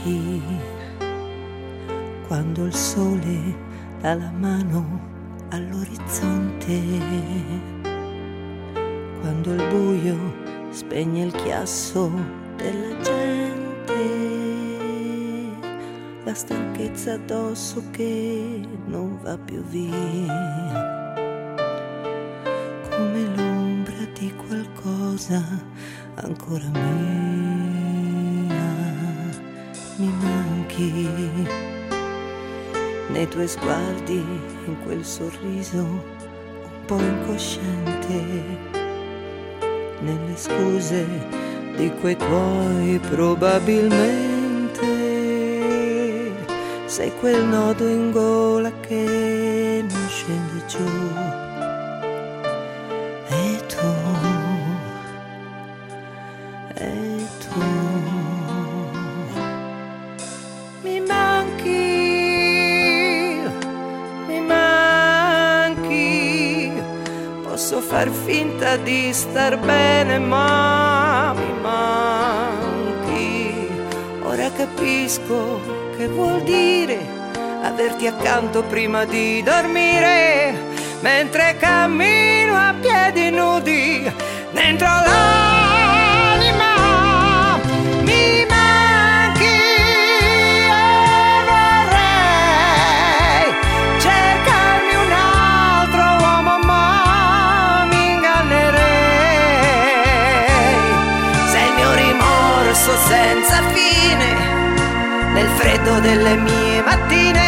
manchi quando il sole dà la mano all'orizzonte, quando il buio spegne il chiasso della gente, la stanchezza addosso che non va più via, come l'ombra di qualcosa ancora mia. Mi manchi nei tuoi sguardi, in quel sorriso un po' incosciente, nelle scuse di quei tuoi probabilmente. Sei quel nodo in gola che non scende giù. E tu mi manchi, posso far finta di star bene, ma mi manchi. Ora capisco che vuol dire averti accanto prima di dormire, mentre cammino a piedi nudi dentro l'anima. Mi manchi e vorrei cercarmi un altro uomo, ma mi ingannerei. Sei il mio rimorso senza fine nel freddo delle mie mattine.